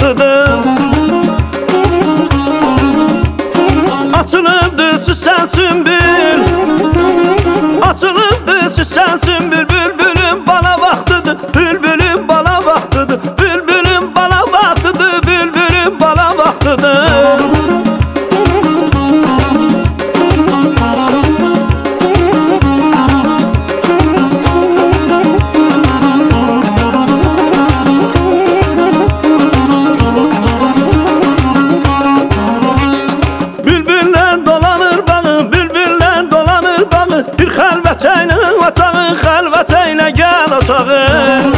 vaxtıdır. Açılıbdı süsən sümbül, açılıbdı süsən sümbül. Bülbülüm bana vaxtıdır, bülbülüm bana vaxtıdır, bülbülüm bana vaxtıdır, bülbülüm bana vaxtıdır. Bir xəlvət eylə otağın, xəlvət eylə gəl otağın.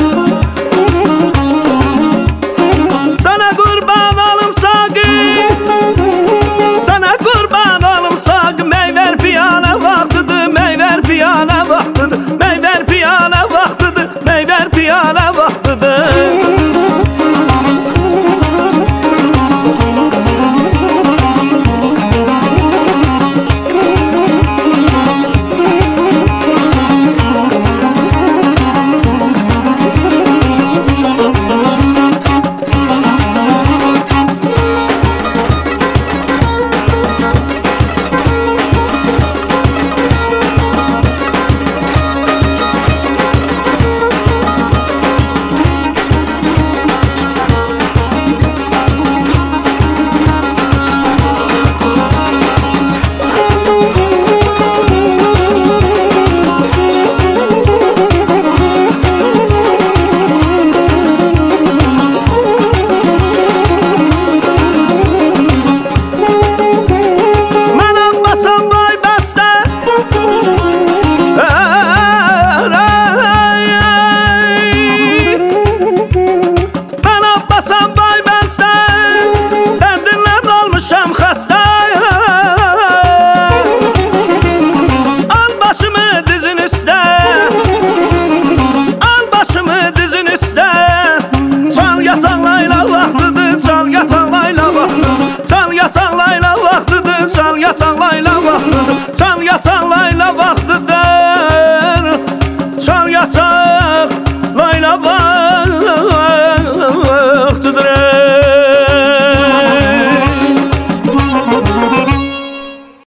Sənə qurban alım saqı, sənə qurban alım saqı. Meyvər piyanə vaxtıdır, meyvər piyanə vaxtıdır, meyvər piyanə vaxtıdır, meyvər piyanə vaxtıdır. Çal yatan layla vaxtıdır, çal yatan layla vaxtıdır, çal yatan layla vaxtıdır.